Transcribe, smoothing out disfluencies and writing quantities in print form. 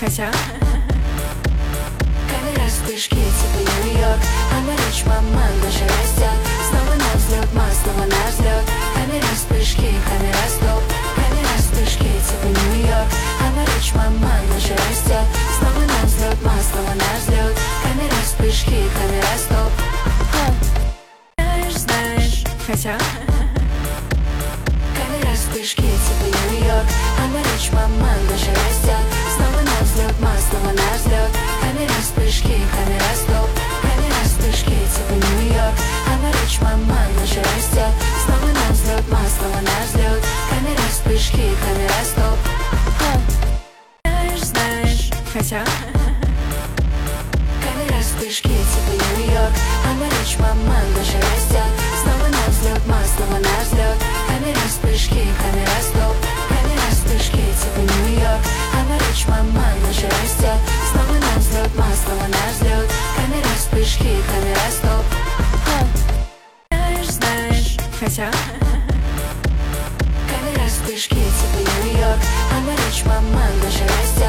хотя Камера, вспышки, типа Нью-Йорк. Она речь, мама, наша растет. Снова на взлет, снова на взлет. Камера, вспышки, камера, стоп. Камера, вспышки, типа Нью-Йорк. Она речь, мама, наша растет. Снова на взлет, снова на взлет. Камера, вспышки, камера, стоп. знаешь, хотя Камера, вспышки, типа Нью-Йорк. Она речь, мама, наша растет. Снова на взлет, снова на взлет. Камера, вспышки, камера, стоп. Камера, вспышки, типа Нью-Йорк. Она речь, мама, наша растет. Снова на взлет, снова на взлет. Камера, вспышки, камера, стоп. знаешь, хотя Камера, вспышки, типа Нью-Йорк. Она речь, мама, наша растет. Снова на взлет, снова на взлет. Камера, вспышки, камера, стоп. Камера, вспышки, типа Нью-Йорк. Она речь, мама, наша растет. Снова на взлет, снова на взлет. Камера, вспышки, камера, стоп. знаешь, хотя Камера, вспышки, типа Нью-Йорк. Она речь, мама, наша растет.